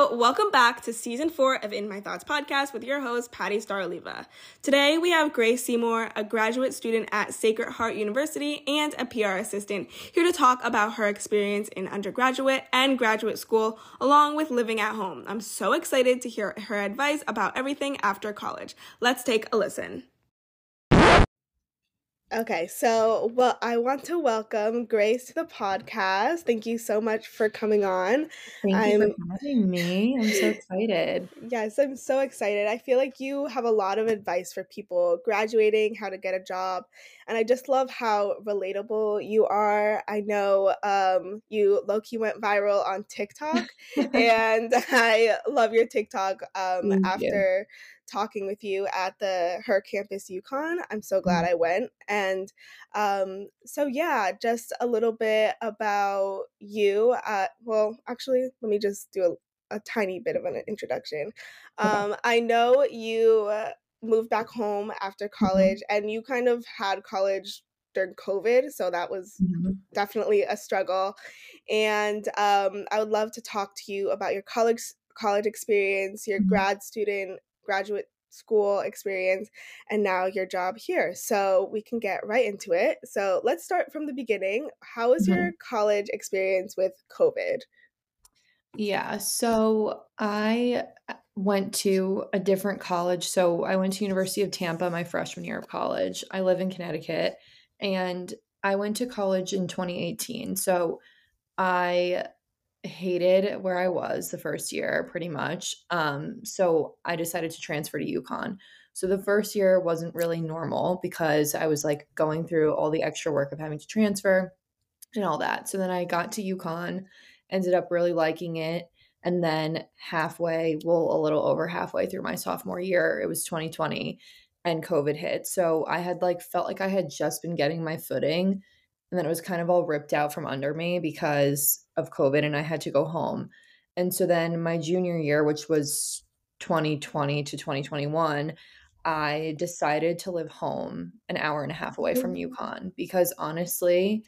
So, welcome back to Season 4 of In My Thoughts podcast with your host, Patty Star-Oliva. Today, we have Grace Seymour, a graduate student at Sacred Heart University and a PR assistant, here to talk about her experience in undergraduate and graduate school, along with living at home. I'm so excited to hear her advice about everything after college. Let's take a listen. Okay, so I want to welcome Grace to the podcast. Thank you so much for coming on. Thank you for having me. I'm so excited. Yes, I'm so excited. I feel like you have a lot of advice for people graduating, how to get a job, and I just love how relatable you are. I know you low-key went viral on TikTok, and I love your TikTok after talking with you at her campus UConn. I'm so glad I went. And so yeah, just a little bit about you. Well, actually, let me just do a tiny bit of an introduction. I know you moved back home after college, and you kind of had college during COVID, so that was definitely a struggle. And I would love to talk to you about your college experience, your graduate school experience, and now your job here. So we can get right into it. So let's start from the beginning. How was your college experience with COVID? Yeah, so I went to a different college. So I went to University of Tampa my freshman year of college. I live in Connecticut, and I went to college in 2018. So I hated where I was the first year pretty much. So I decided to transfer to UConn. So the first year wasn't really normal because I was like going through all the extra work of having to transfer and all that. So then I got to UConn, ended up really liking it. And then a little over halfway through my sophomore year, it was 2020 and COVID hit. So I had felt like I had just been getting my footing, and then it was kind of all ripped out from under me because of COVID, and I had to go home. And so then my junior year, which was 2020 to 2021, I decided to live home an hour and a half away from UConn because honestly,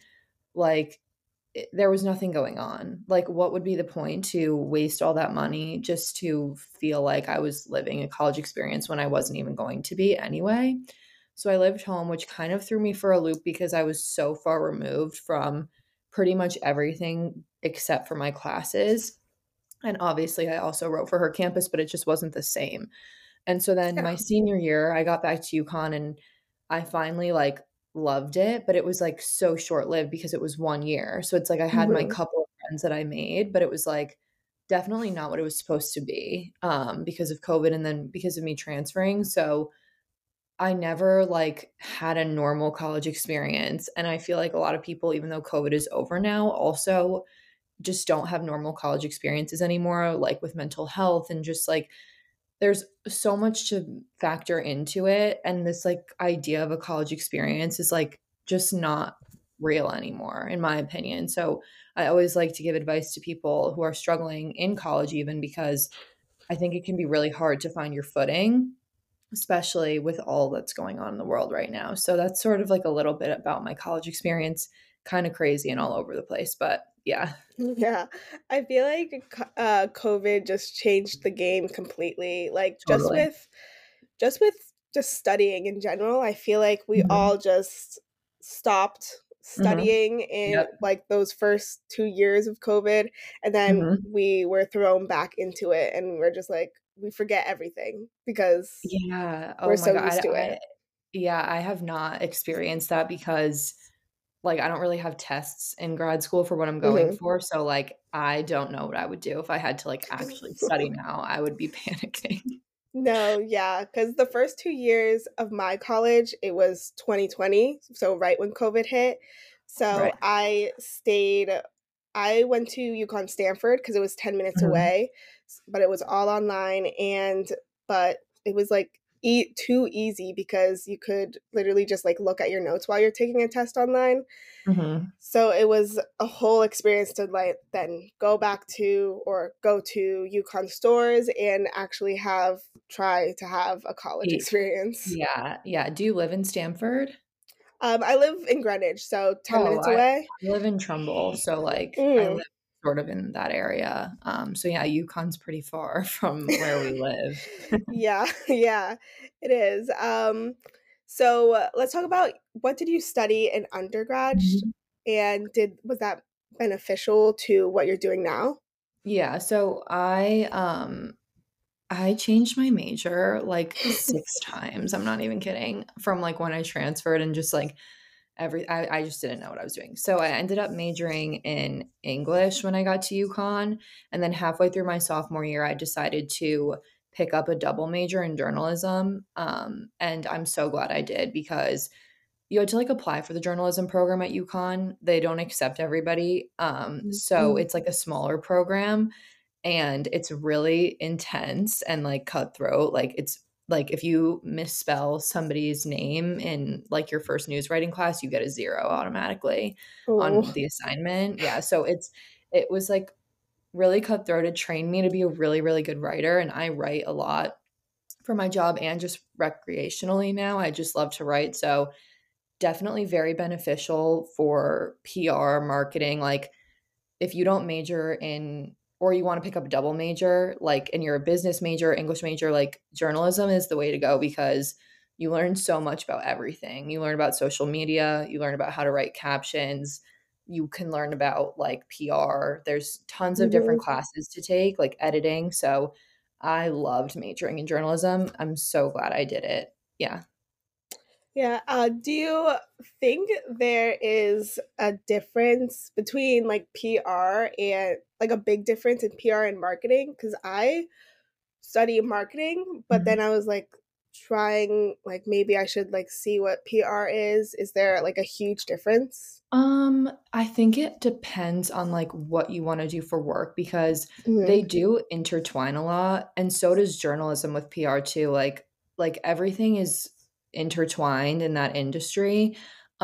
there was nothing going on. Like, what would be the point to waste all that money just to feel like I was living a college experience when I wasn't even going to be anyway? So I lived home, which kind of threw me for a loop because I was so far removed from pretty much everything except for my classes. And obviously, I also wrote for her campus, but it just wasn't the same. And so then my senior year, I got back to UConn and I finally loved it, but it was so short-lived because it was 1 year. So it's I had my couple of friends that I made, but it was definitely not what it was supposed to be because of COVID and then because of me transferring. So I never had a normal college experience. And I feel like a lot of people, even though COVID is over now, also just don't have normal college experiences anymore, with mental health and just there's so much to factor into it, and this idea of a college experience is just not real anymore in my opinion. So I always like to give advice to people who are struggling in college, even because I think it can be really hard to find your footing, especially with all that's going on in the world right now. So that's sort of a little bit about my college experience, kind of crazy and all over the place, but yeah. Yeah, I feel like COVID just changed the game completely. Totally. Just studying in general, I feel like we all just stopped studying in Yep. those first 2 years of COVID, and then we were thrown back into it, and we're just we forget everything because Yeah. we're Oh my so God. used to it. Yeah, I have not experienced that because I don't really have tests in grad school for what I'm going for. So I don't know what I would do if I had to actually study now. I would be panicking. No, yeah, because the first 2 years of my college, it was 2020, so right when COVID hit. So Right. I went to UConn Stanford because it was 10 minutes away, but it was all online, but it was too easy because you could literally just look at your notes while you're taking a test online. So it was a whole experience to then go to UConn stores and actually try to have a college experience. Yeah. Yeah. Do you live in Stanford? I live in Greenwich, so 10 Oh, minutes I away. live in Trumbull. So I Mm. live sort of in that area. So yeah, UConn's pretty far from where we live. Yeah, yeah, it is. So let's talk about what did you study in undergrad, Mhm. and did was that beneficial to what you're doing now? Yeah, so I changed my major like 6 times, I'm not even kidding, from, like, when I transferred and just, like, I just didn't know what I was doing. So I ended up majoring in English when I got to UConn, and then halfway through my sophomore year, I decided to pick up a double major in journalism, and I'm so glad I did because you had to, like, apply for the journalism program at UConn. They don't accept everybody, so Mhm. it's, like, a smaller program, and it's really intense and, like, cutthroat, like, it's like, if you misspell somebody's name in, like, your first news writing class, you get a 0 automatically Oh. on the assignment. Yeah, so it was, like, really cutthroat. It trained me to be a really, really good writer, and I write a lot for my job and just recreationally now. I just love to write, so definitely very beneficial for PR, marketing, like, if you don't major in or you wanna pick up a double major, like, and you're a business major, English major, like, journalism is the way to go because you learn so much about everything. You learn about social media, you learn about how to write captions, you can learn about, like, PR. There's tons of different Mhm. classes to take, like editing, so I loved majoring in journalism. I'm so glad I did it. Yeah. Yeah, do you think there is a difference between, like, PR and like, a big difference in PR and marketing? Because I study marketing, but then Mhm. I was, like, trying like, maybe I should, like, see what PR is. Is there, like, a huge difference? I think it depends on, like, what you wanna do for work because they Mhm. do intertwine a lot, and so does journalism with PR too, like, everything is intertwined in that industry.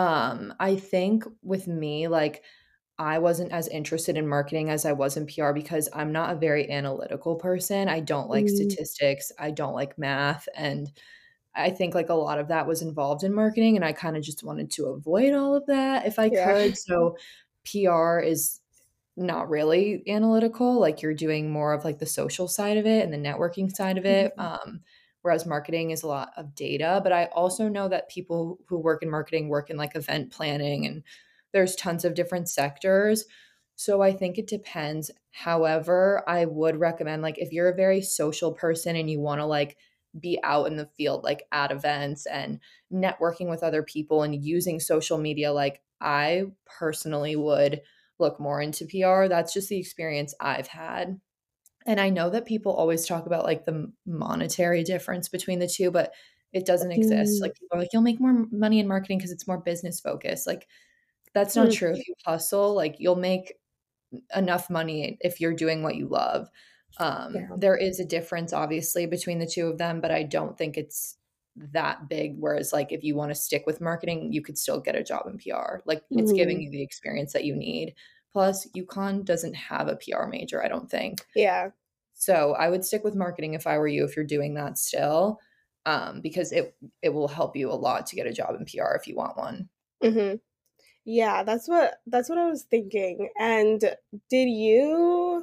I think with me, like, I wasn't as interested in marketing as I was in PR because I'm not a very analytical person. I don't like Mm, statistics, I don't like math, and I think, like, a lot of that was involved in marketing, and I kinda just wanted to avoid all of that if I yeah. could, so PR is not really analytical, like, you're doing more of, like, the social side of it and the networking side of it, Mhm. whereas marketing is a lot of data, but I also know that people who work in marketing work in, like, event planning, and there's tons of different sectors, so I think it depends. However, I would recommend, like, if you're a very social person and you wanna, like, be out in the field, like, at events and networking with other people and using social media, like, I personally would look more into PR. That's just the experience I've had. And I know that people always talk about, like, the monetary difference between the 2, but it doesn't exist. Mm, Like, people are like, "You'll make more money in marketing because it's more business focused." Like, that's not hmm, true. If you hustle, like, you'll make enough money if you're doing what you love. yeah. There is a difference, obviously, between the 2 of them, but I don't think it's that big, whereas, like, if you wanna stick with marketing, you could still get a job in PR. Like, it's giving Mhm. you the experience that you need. Plus, UConn doesn't have a PR major, I don't think. Yeah. So, I would stick with marketing if I were you, if you're doing that still, because it will help you a lot to get a job in PR if you want one. Mhm. Yeah, that's what I was thinking, and did you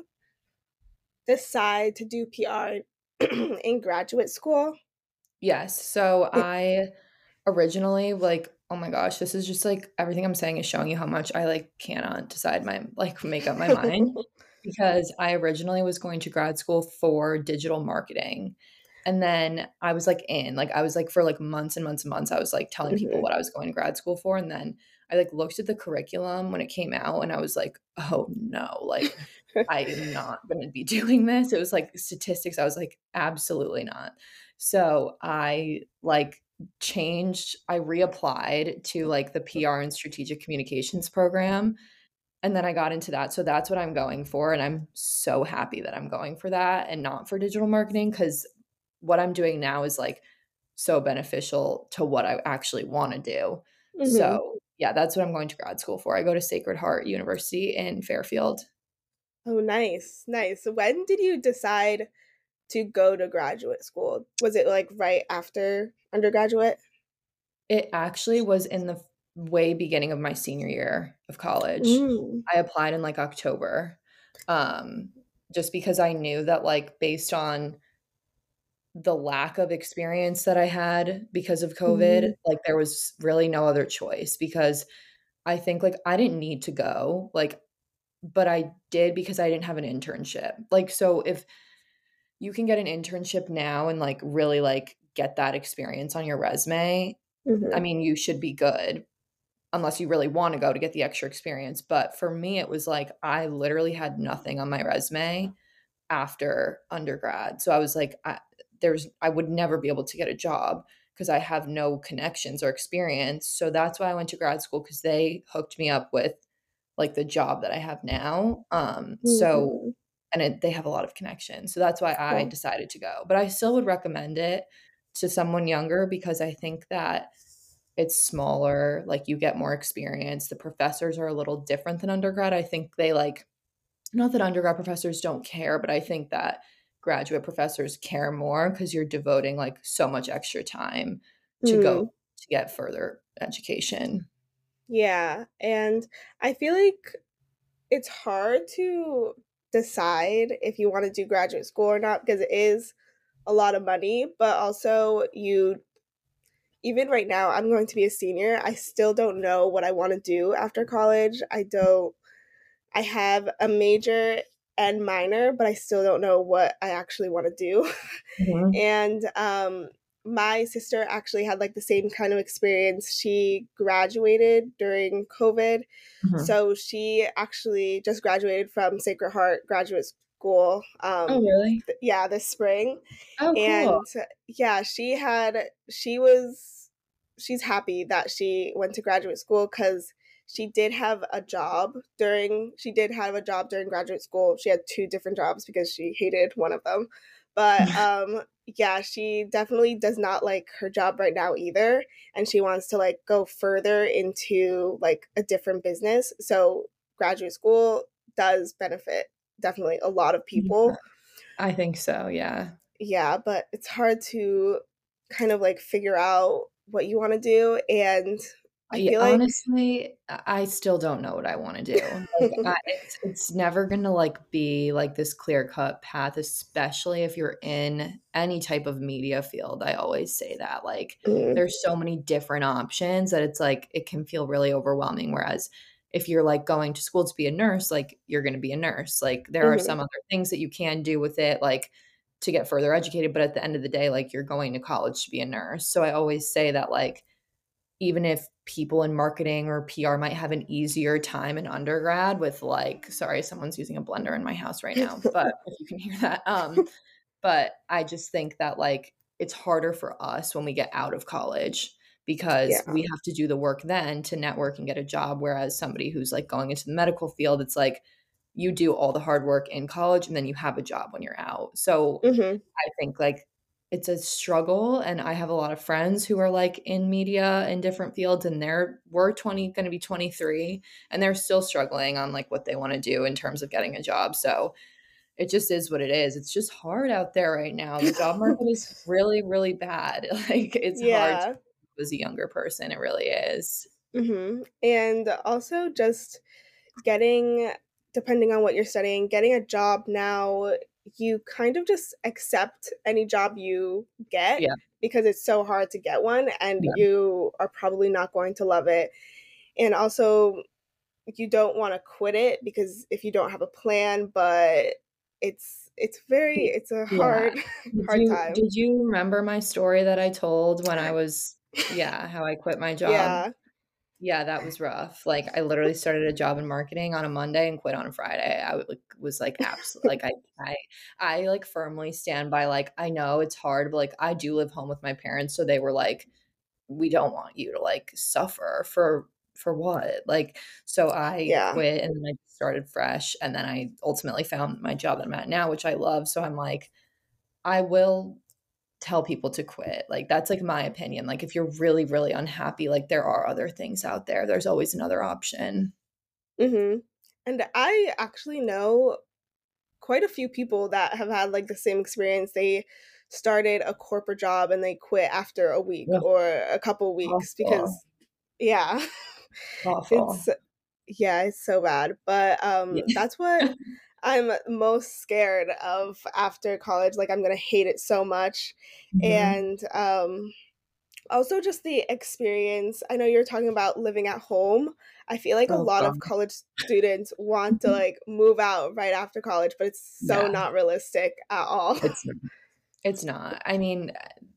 decide to do PR in graduate school? Yes. So I originally like, oh my gosh, this is just like everything I'm saying is showing you how much I like cannot decide my like make up my mind because I originally was going to grad school for digital marketing. And then I was like I was like for like months and months and months I was like telling people Mhm. what I was going to grad school for and then I like looked at the curriculum when it came out and I was like, "Oh no, like I am not going to be doing this." It was like statistics. I was like, "Absolutely not." So I like I reapplied to like the PR and strategic communications program and then I got into that. So that's what I'm going for and I'm so happy that I'm going for that and not for digital marketing cuz what I'm doing now is like so beneficial to what I actually want to do. Mhm. So, yeah, that's what I'm going to grad school for. I go to Sacred Heart University in Fairfield. Oh, nice, nice. When did you decide to go to graduate school? Was it, like, right after undergraduate? It actually was in the way beginning of my senior year of college. Mm. I applied in, like, October. um, just because I knew that, like, based on the lack of experience that I had because of COVID, Mhm. like, there was really no other choice because I think, like, I didn't need to go, like, but I did because I didn't have an internship. Like, so if you can get an internship now and, like, really, like, get that experience on your resume, I Mhm. mean, you should be good unless you really wanna go to get the extra experience, but for me, it was like I literally had nothing on my resume after undergrad. So I was like, I would never be able to get a job because I have no connections or experience. So that's why I went to grad school because they hooked me up with like the job that I have now. So Mhm. and they have a lot of connections. So that's why I Cool. decided to go. But I still would recommend it to someone younger because I think that it's smaller, like you get more experience. The professors are a little different than undergrad. I think they like not that undergrad professors don't care, but I think that graduate professors care more because you're devoting, like, so much extra time to go Mm. to get further education. Yeah, and I feel like it's hard to decide if you wanna do graduate school or not because it is a lot of money, but also you even right now, I'm going to be a senior, I still don't know what I wanna do after college. I have a major and minor, but I still don't know what I actually wanna do. Mhm, And, my sister actually had, like, the same kind of experience. She graduated during COVID, mhm. so she actually just graduated from Sacred Heart Graduate School, Oh, really? yeah, this spring, Oh, cool. and, yeah, she's happy that she went to graduate school because she did have a job during graduate school. She had 2 different jobs because she hated one of them. But, yeah, she definitely does not like her job right now either, and she wants to, like, go further into, like, a different business. So, graduate school does benefit definitely a lot of Yeah, people. I think so, yeah. Yeah, but it's hard to kind of, like, figure out what you wanna do, and I Yeah, feel like honestly, I still don't know what I wanna do. Like, it's never gonna, like, be, like, this clear-cut path, especially if you're in any type of media field, I always say that, like, Mm, there's so many different options that it's, like, it can feel really overwhelming, whereas if you're, like, going to school to be a nurse, like, you're gonna be a nurse, like, there are mhm, some other things that you can do with it, like, to get further educated, but at the end of the day, like, you're going to college to be a nurse, so I always say that, like, even if people in marketing or PR might have an easier time in undergrad with like sorry, someone's using a blender in my house right now, but if you can hear that, but I just think that, like, it's harder for us when we get out of college because yeah, we have to do the work then to network and get a job, whereas somebody who's, like, going into the medical field, it's like you do all the hard work in college and then you have a job when you're out. So mhm, I think, like, it's a struggle, and I have a lot of friends who are, like, in media in different fields, and we're 20 gonna be 23, and they're still struggling on, like, what they wanna do in terms of getting a job, so it just is what it is. It's just hard out there right now. The job market is really, really bad. Like, it's hard to yeah, as a younger person, it really is. mhm, and also just getting depending on what you're studying, getting a job now, you kind of just accept any job you get Yeah, because it's so hard to get one, and yeah, you are probably not going to love it, and also you don't wanna quit it because if you don't have a plan, but it's a yeah. hard Did hard you time. did you remember my story that I told when I was yeah, how I quit my job? Yeah. Yeah, that was rough. Like, I literally started a job in marketing on a Monday and quit on a Friday. I would like was like absolute like, like, firmly stand by, like, I know it's hard, but, like, I do live home with my parents, so they were like, "We don't want you to, like, suffer for what?" Like, so I Yeah. quit and then I started fresh, and then I ultimately found my job that I'm at now, which I love, so I'm like, I will tell people to quit. Like, that's, like, my opinion. Like, if you're really, really unhappy, like, there are other things out there. There's always another option. Mhm. And I actually know quite a few people that have had, like, the same experience. They started a corporate job and they quit after a week Ugh, or a couple weeks awful, because yeah. awful. It's yeah, it's so bad, but, Yeah. that's what I'm most scared of after college, like, I'm gonna hate it so much, Mhm. and, also just the experience. I know you're talking about living at home. I feel like a Oh lot god. of college students want to, like, move out right after college, but it's so Yeah, not realistic at all. it's it's not. I mean,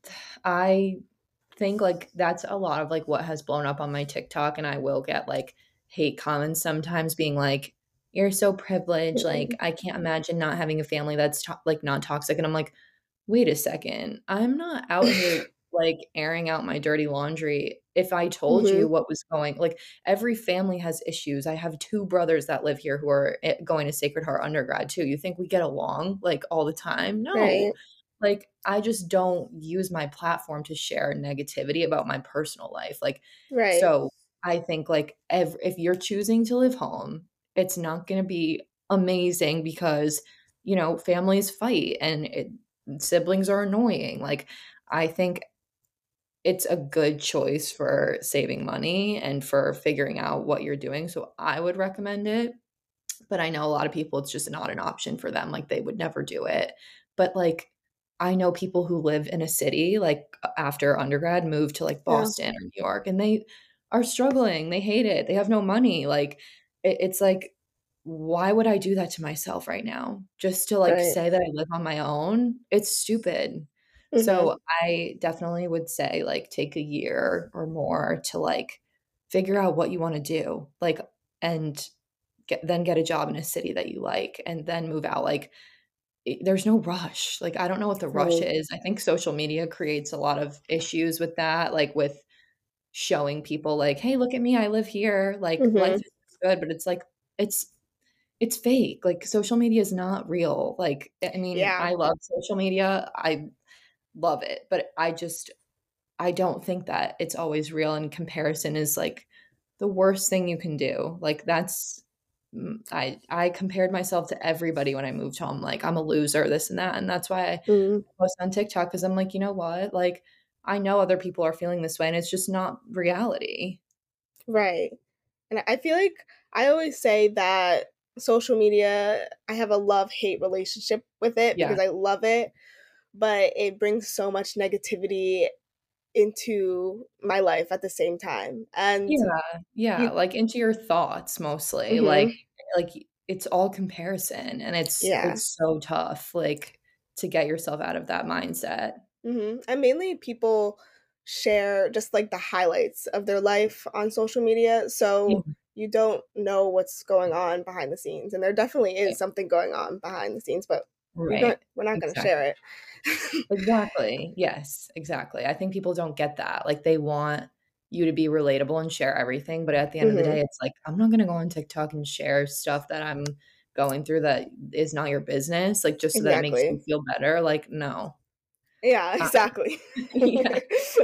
I think, like, that's a lot of, like, what has blown up on my TikTok, and I will get, like, hate comments sometimes being like, "You're so privileged, like, Mhm. I can't imagine not having a family that's like, not toxic," and I'm like, "Wait a second, I'm not out here, like, airing out my dirty laundry. If I told you Mhm. what was like, every family has issues. I have 2 brothers that live here who are, going to Sacred Heart undergrad too. You think we get along, like, all the time? No. Right. Like, I just don't use my platform to share negativity about my personal life, like, Right. so I think, like, if you're choosing to live home, it's not gonna be amazing because, families fight and siblings are annoying, like, I think it's a good choice for saving money and for figuring out what you're doing, so I would recommend it. But I know a lot of people, it's just not an option for them, like, they would never do it. But, like, I know people who live in a city, like, after undergrad, moved to, like, Yeah. Boston or New York, and they are struggling, they hate it, they have no money, like, it's like, why would I do that to myself right now? Just to, like, Right. say that I live on my own? It's stupid. Mhm. So, I definitely would say, like, take a year or more to, like, figure out what you wanna do, like, and get a job in a city that you like and then move out, like, there's no rush, like, I don't know what the rush Right. is. I think social media creates a lot of issues with that, like, with showing people, like, "Hey, look at me, I live here, like, life Mhm. is good," but it's like, it's it's fake, like, social media is not real, like, I mean, Yeah. I love social media, I love it, but I don't think that it's always real, and comparison is, like, the worst thing you can do. Like, I compared myself to everybody when I moved home, like, "I'm a loser, this and that," and that's why I Mhm. post on TikTok because 'cause I'm like, "You know what? Like, I know other people are feeling this way, and it's just not reality." Right. And I feel like I always say that social media, I have a love-hate relationship with it Yeah. because I love it, but it brings so much negativity into my life at the same time. And Yeah, yeah, you like, into your thoughts mostly, Mhm. like, it's all comparison, and it's Yeah. it's so tough, like, to get yourself out of that mindset. Mhm. And mainly people share just like the highlights of their life on social media, Yeah, so you don't know what's going on behind the scenes. And there definitely right, is something going on behind the scenes, but right, we're not gonna share exactly. it. Exactly, yes, exactly. I think people don't get that, like, they want you to be relatable and share everything, but at the end of the day, Mhm. it's like, I'm not gonna go on TikTok and share stuff that I'm going through that is not your business, like, just so that it makes you Exactly. feel better, like, no. Yeah, I exactly. Yeah,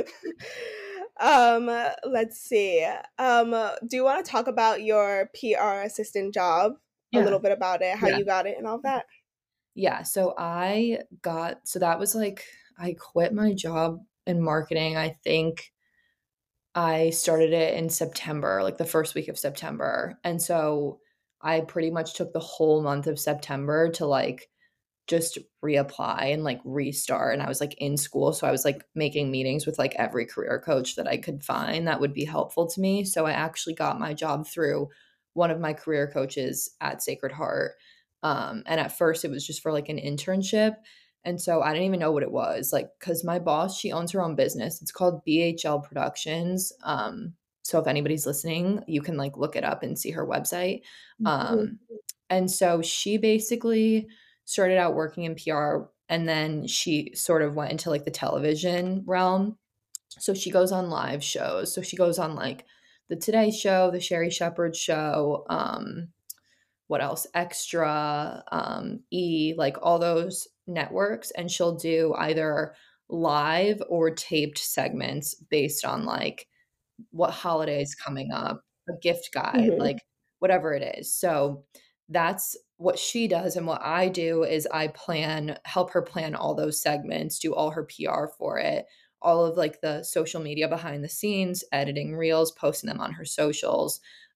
Let's see. Do you wanna talk about your PR assistant job? A yeah, little bit about it, how yeah. you got it and all that? Yeah, so that was, like, I quit my job in marketing, I think I started it in September, like, the 1st week of September, and so I pretty much took the whole month of September to, like, just reapply and, like, restart, and I was, like, in school, so I was, like, making meetings with, like, every career coach that I could find that would be helpful to me, so I actually got my job through one of my career coaches at Sacred Heart, and at first, it was just for, like, an internship, and so I didn't even know what it was, like, because my boss, she owns her own business, it's called BHL Productions, so if anybody's listening, you can, like, look it up and see her website, Mhm. um, and so she basically started out working in PR and then she sort of went into like the television realm. So she goes on live shows. So she goes on like the Today Show, the Sherry Shepherd Show, what else? Extra, E, like all those networks, and she'll do either live or taped segments based on like what holiday is coming up, a gift guide, Mhm. like whatever it is. So that's what she does. And what I do is help her plan all those segments, do all her PR for it, all of like the social media behind the scenes, editing reels, posting them on her socials.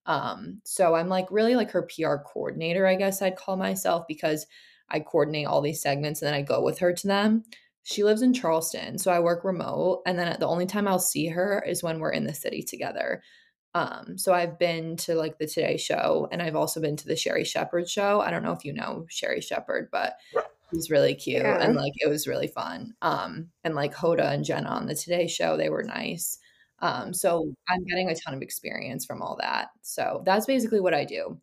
So I'm like really like her PR coordinator, I guess I'd call myself, because I coordinate all these segments and then I go with her to them. She lives in Charleston, so I work remote, and then the only time I'll see her is when we're in the city together. So I've been to like the Today Show, and I've also been to the Sherry Shepherd show. I don't know if you know Sherry Shepherd, but he's really cute and Yeah. like it was really fun. And like Hoda and Jenna on the Today Show, they were nice. So I'm getting a ton of experience from all that. So that's basically what I do.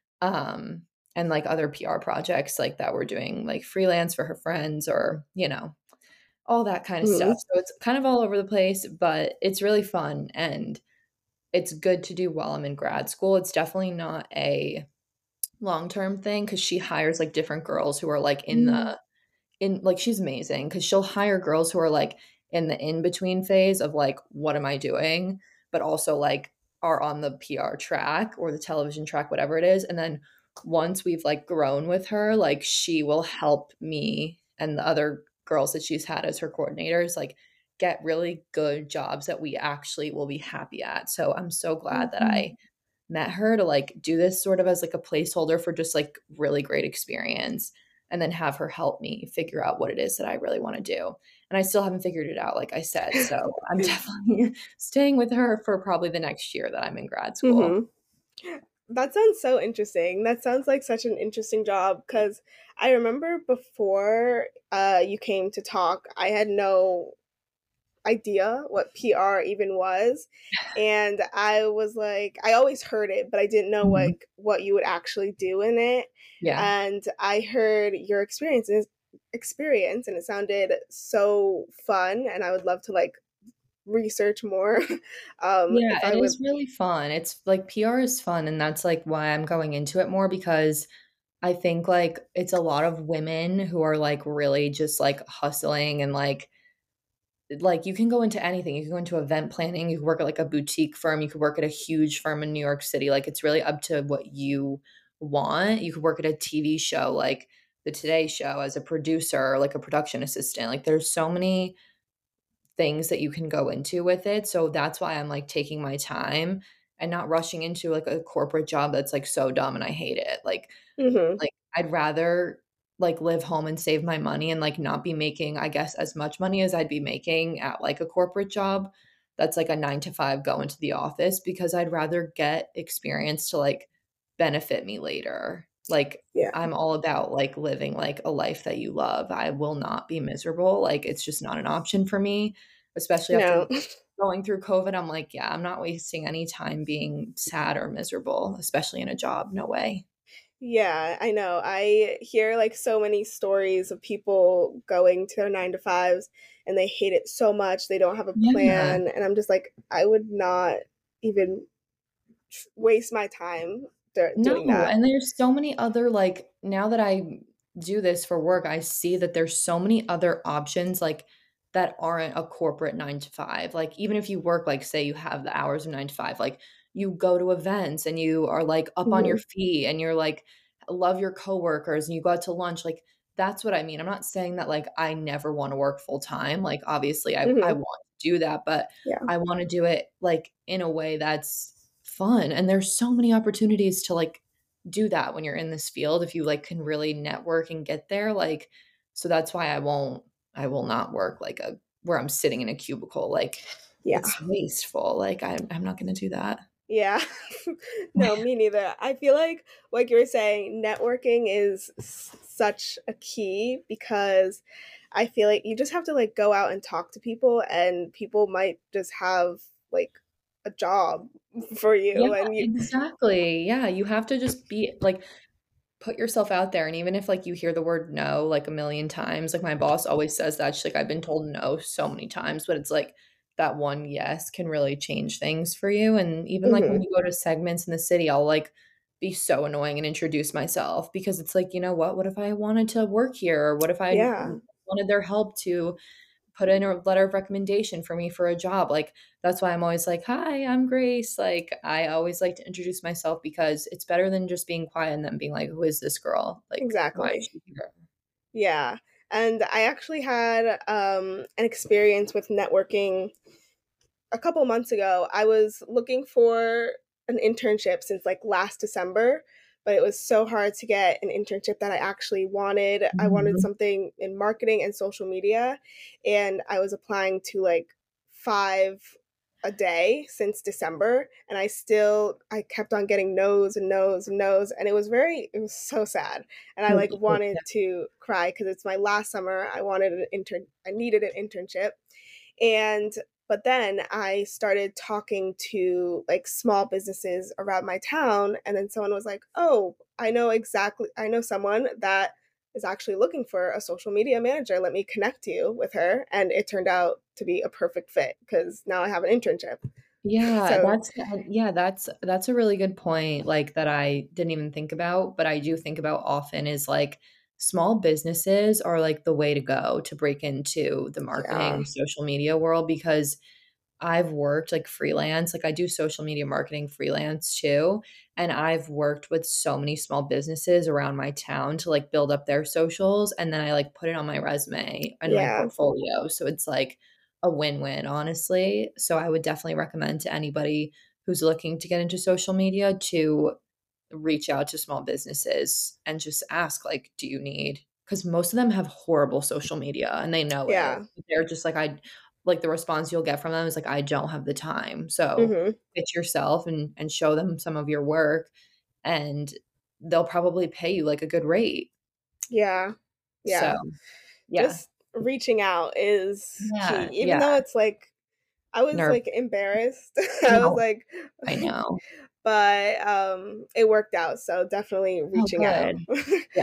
Um, and like other PR projects like that we're doing like freelance for her friends or, all that kind of stuff. Mhm. So it's kind of all over the place, but it's really fun and it's good to do while I'm in grad school. It's definitely not a long-term thing because she hires like different girls who are like Mm. in like she's amazing because she'll hire girls who are like in the in-between phase of like, what am I doing? But also like are on the PR track or the television track, whatever it is. And then once we've like grown with her, like she will help me and the other girls that she's had as her coordinators, like get really good jobs that we actually will be happy at. So I'm so glad that Mhm. I met her to like do this sort of as like a placeholder for just like really great experience and then have her help me figure out what it is that I really want to do. And I still haven't figured it out, like I said. So I'm definitely staying with her for probably the next year that I'm in grad school. Mhm. That sounds so interesting. That sounds like such an interesting job because I remember before you came to talk, I had no idea what PR even was. And I was like, I always heard it, but I didn't know Mhm. like what you would actually do in it. Yeah. And I heard your experience and it sounded so fun and I would love to like research more. Yeah, If it I would is really fun. It's like PR is fun, and that's like why I'm going into it more because I think like it's a lot of women who are like really just like hustling and like you can go into anything. You can go into event planning, you can work at like a boutique firm, you could work at a huge firm in New York City. Like it's really up to what you want. You could work at a TV show like the Today Show as a producer or like a production assistant. Like there's so many things that you can go into with it. So that's why I'm like taking my time and not rushing into like a corporate job that's like so dumb and I hate it. Mhm. Like, I'd rather, like, live home and save my money and, like, not be making, I guess, as much money as I'd be making at, like, a corporate job that's, like, a 9 to 5 go into the office because I'd rather get experience to, like, benefit me later. Like, Yeah. I'm all about, like, living, like, a life that you love. I will not be miserable, like, it's just not an option for me, especially after No. going through COVID. I'm like, "Yeah, I'm not wasting any time being sad or miserable, especially in a job, no way." Yeah, I know. I hear like so many stories of people going to their 9 to 5s and they hate it so much, they don't have a Yeah. plan, and I'm just like, I would not even waste my time doing No, that. and there's so many other, like now that I do this for work, I see that there's so many other options, like, that aren't a corporate 9 to 5. Like, even if you work, like, say you have the hours of 9 to 5, like, you go to events and you are, like, up on your Mhm. feet and you're, like, love your coworkers and you go out to lunch, like, that's what I mean. I'm not saying that, like, I never wanna work full time, like, obviously, I Mhm. want to do that, but Yeah. I wanna do it, like, in a way that's fun, and there's so many opportunities to, like, do that when you're in this field if you, like, can really network and get there, like so that's why I will not work, like, a where I'm sitting in a cubicle, like, Yeah. it's wasteful, like, I'm not gonna do that. Yeah. No, me neither. I feel like you were saying, networking is such a key because I feel like you just have to like go out and talk to people and people might just have like a job for Yeah, you and you exactly, yeah, you have to just be like, put yourself out there, and even if, like, you hear the word "no," like, a million times, like, my boss always says that, she's like, "I've been told no so many times," but it's like, that one yes can really change things for you, and even, like, when Mhm. you go to segments in the city, I'll, like, be so annoying and introduce myself because it's like, "You know what? What if I wanted to work here? Or what if I Yeah. wanted their help to put in a letter of recommendation for me for a job?" Like, that's why I'm always like, "Hi, I'm Grace." Like, I always like to introduce myself because it's better than just being quiet and then being like, "Who is this girl? Like, why is Exactly. she here?" Yeah. And I actually had an experience with networking a couple months ago. I was looking for an internship since like last December, but it was so hard to get an internship that I actually wanted. I wanted Mhm. something in marketing and social media, and I was applying to like 5 a day since December, and I kept on getting no's and no's and no's, and it was so sad. And I like Totally. wanted to cry because it's my last summer. I needed an internship. And but then I started talking to like small businesses around my town, and then someone was like, "Oh, I know someone that is actually looking for a social media manager. Let me connect you with her." And it turned out to be a perfect fit because now I have an internship. Yeah, So, that's a really good point, like, that I didn't even think about, but I do think about often is, like, small businesses are, like, the way to go to break into the yeah. marketing social media world because I've worked, like, freelance, like, I do social media marketing freelance too, and I've worked with so many small businesses around my town to, like, build up their socials, and then I, like, put it on my resume and my Yeah. portfolio, so it's, like, a win-win, honestly, so I would definitely recommend to anybody who's looking to get into social media to reach out to small businesses and just ask, like, "Do you need" because most of them have horrible social media, and they know it. Yeah. They're just like, "I" like, the response you'll get from them is like, "I don't have the time." So, Mhm. pitch yourself and show them some of your work, and they'll probably pay you, like, a good rate. Yeah. So, Yeah. yeah. Just reaching out is key. Yeah, Even yeah. though it's like I was Nerve like embarrassed. I was No, like I know. but it worked out, so definitely Oh, reaching out. good. Yeah.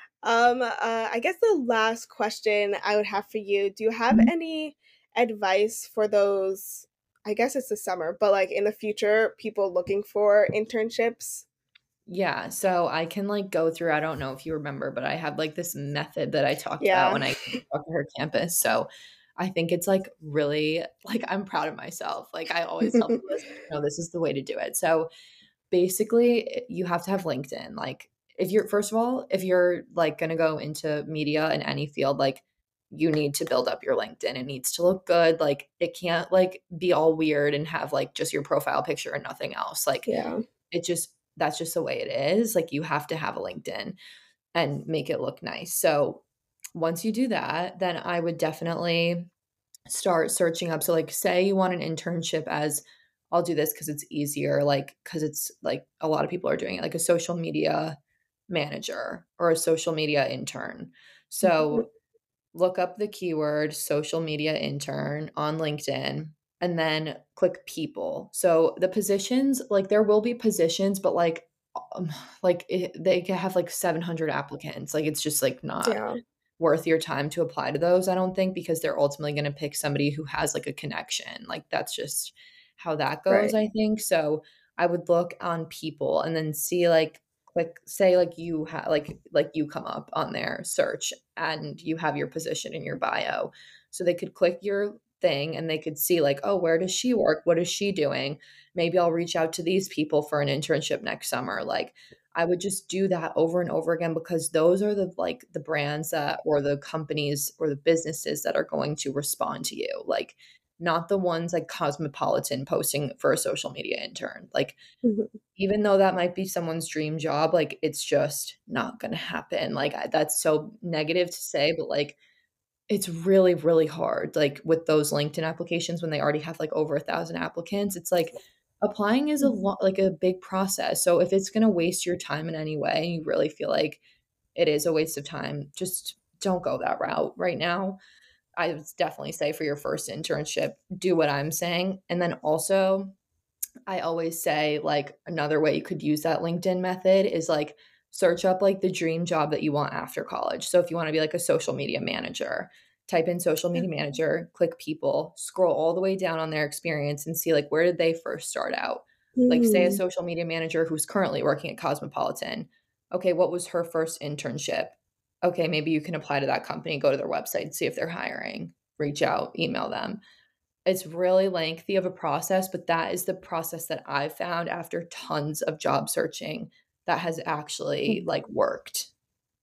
I guess the last question I would have for you, do you have Mhm. any advice for those, I guess it's the summer, but like in the future, people looking for internships? Yeah, so I can, like, go through I don't know if you remember, but I had, like, this method that I talked about Yeah. when I talked to her campus, so I think it's, like, really like, I'm proud of myself, like, I always tell people this, "No, this is the way to do it." So, basically, you have to have LinkedIn, like, if you're first of all, if you're, like, gonna go into media in any field, like, you need to build up your LinkedIn, it needs to look good, like, it can't, like, be all weird and have, like, just your profile picture and nothing else, like, Yeah. it just that's just the way it is, like, you have to have a LinkedIn and make it look nice. So, once you do that, then I would definitely start searching up so, like, say you want an internship as I'll do this because it's easier, like because it's, like, a lot of people are doing it, like a social media manager or a social media intern. Mhm. So look up the keyword social media intern on LinkedIn and then click people. So the positions, like there will be positions, but um, they can have like 700 applicants. Like it's just like not Yeah. worth your time to apply to those, I don't think, because they're ultimately going to pick somebody who has like a connection. Like that's just how that goes, Right. I think. So I would look on people and then see like click say like you have like you come up on their search and you have your position in your bio. So they could click your thing and they could see like, oh, where does she work? What is she doing? Maybe I'll reach out to these people for an internship next summer. Like I would just do that over and over again because those are the like the brands that or the companies or the businesses that are going to respond to you. Like not the ones like Cosmopolitan posting for a social media intern. Like Mhm. even though that might be someone's dream job, like it's just not going to happen. Like that's so negative to say, but like it's really, really hard, like, with those LinkedIn applications when they already have, like, over 1,000 applicants, it's like applying is a Mhm. lot like, a big process, so if it's gonna waste your time in any way, and you really feel like it is a waste of time, just don't go that route right now. I would definitely say for your first internship, do what I'm saying, and then also I always say, like, another way you could use that LinkedIn method is, like, search up, like, the dream job that you want after college. So if you wanna be, like, a social media manager, type in social media manager, click people, scroll all the way down on their experience and see, like, where did they first start out? Like, say a Mm. social media manager who's currently working at Cosmopolitan. Okay, what was her first internship? Okay, maybe you can apply to that company, go to their website, see if they're hiring, reach out, email them. It's really lengthy of a process, but that is the process that I've found after tons of job searching that has actually, Mhm. like, worked.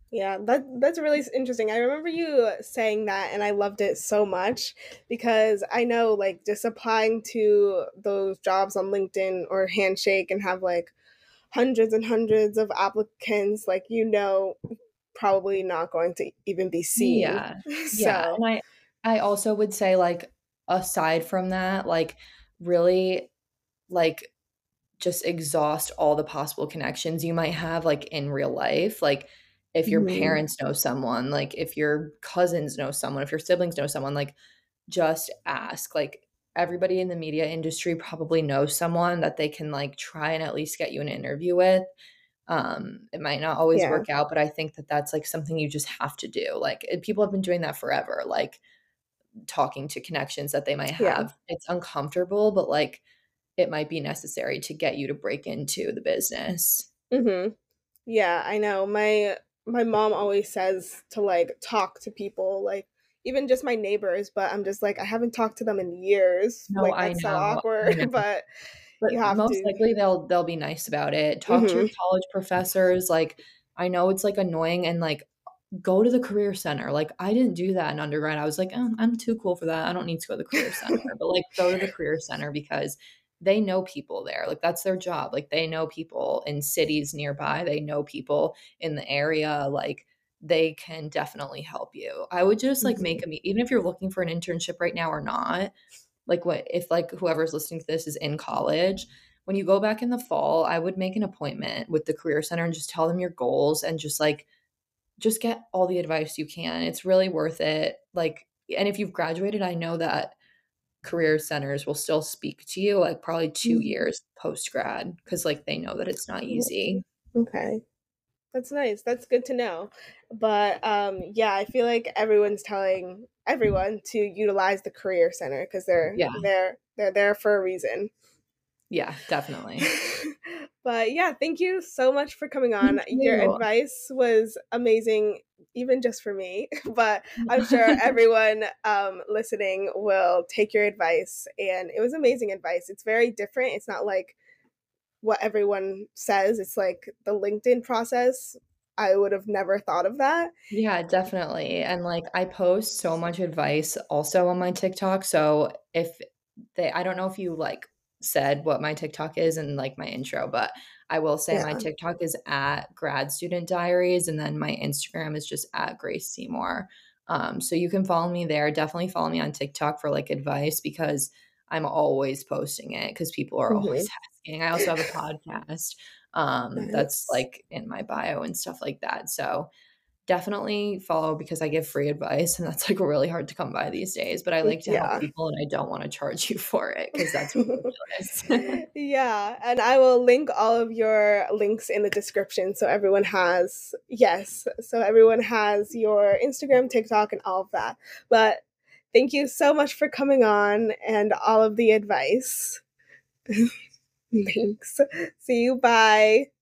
Yeah, that's really interesting. I remember you saying that and I loved it so much because I know like just applying to those jobs on LinkedIn or Handshake and have like hundreds and hundreds of applicants, like probably not going to even be seen. Yeah. Yeah, So, and I also would say, like, aside from that, like, really, like, just exhaust all the possible connections you might have, like, in real life, like, if your mhm, parents know someone, like, if your cousins know someone, if your siblings know someone, like, just ask, like, everybody in the media industry probably knows someone that they can, like, try and at least get you an interview with. It might not always yeah, work out, but I think that that's, like, something you just have to do, like, people have been doing that forever, like, talking to connections that they might yeah, have. It's uncomfortable, but, like, it might be necessary to get you to break into the business. mhm. Yeah, I know. My mom always says to like talk to people, like even just my neighbors, but I'm just like I haven't talked to them in years. No, Like I that's so know, awkward, I know. but you But have most to. likely they'll be nice about it. Talk to your Mhm. college professors, like, I know it's, like, annoying and, like, go to the career center, like, I didn't do that in undergrad, I was like, "Oh, I'm too cool for that, I don't need to go to the career center," but, like, go to the career center because they know people there, like, that's their job, like, they know people in cities nearby, they know people in the area, like, they can definitely help you. I would just, like, Mhm. make a even if you're looking for an internship right now or not, like what if like whoever's listening to this is in college, when you go back in the fall, I would make an appointment with the career center and just tell them your goals and just like just get all the advice you can. It's really worth it. Like and if you've graduated, I know that career centers will still speak to you like probably 2 Mhm. years post grad cuz like they know that it's not easy. Okay. That's nice. That's good to know. But yeah, I feel like everyone's telling everyone to utilize the career center because Yeah. they're there for a reason. Yeah, definitely. But yeah, thank you so much for coming on. Thank Your you. advice was amazing, even just for me. But I'm sure everyone listening will take your advice. And it was amazing advice. It's very different. It's not like what everyone says, it's like the LinkedIn process. I would have never thought of that. Yeah, definitely, and, like, I post so much advice also on my TikTok, so if I don't know if you, like, said what my TikTok is in, like, my intro, but I will say my Yeah. TikTok is at Grad Student Diaries, and then my Instagram is just at Grace Seymour. So you can follow me there, definitely follow me on TikTok for, like, advice because I'm always posting it because people are always Mhm. asking. I also have a podcast, that's, Nice. like, in my bio and stuff like that, so definitely follow because I give free advice, and that's, like, really hard to come by these days, but I like to help Yeah. people, and I don't wanna charge you for it because that's ridiculous. Yeah, and I will link all of your links in the description so everyone has, yes, so everyone has your Instagram, TikTok, and all of that. But thank you so much for coming on and all of the advice. Thanks. See you. Bye.